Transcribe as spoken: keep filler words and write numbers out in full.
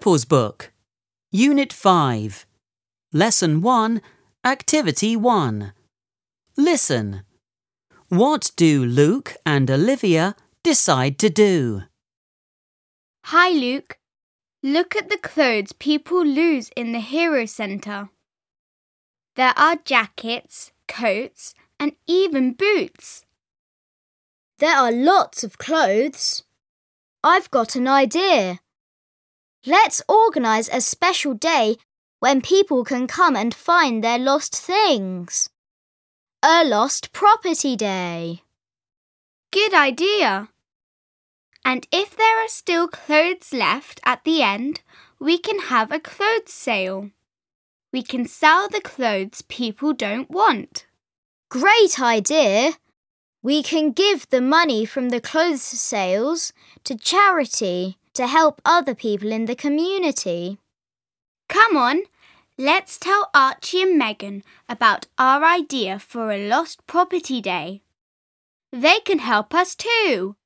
Purple's Book, Unit five, Lesson one, Activity one. Listen. What do Luke and Olivia decide to do? Hi, Luke. Look at the clothes people lose in the Hero Centre. There are jackets, coats, and even boots. There are lots of clothes. I've got an idea. Let's organise a special day when people can come and find their lost things. A lost property day. Good idea. And if there are still clothes left at the end, we can have a clothes sale. We can sell the clothes people don't want. Great idea! We can give the money from the clothes sales to charity to help other people in the community. Come on, let's tell Archie and Megan about our idea for a lost property day. They can help us too.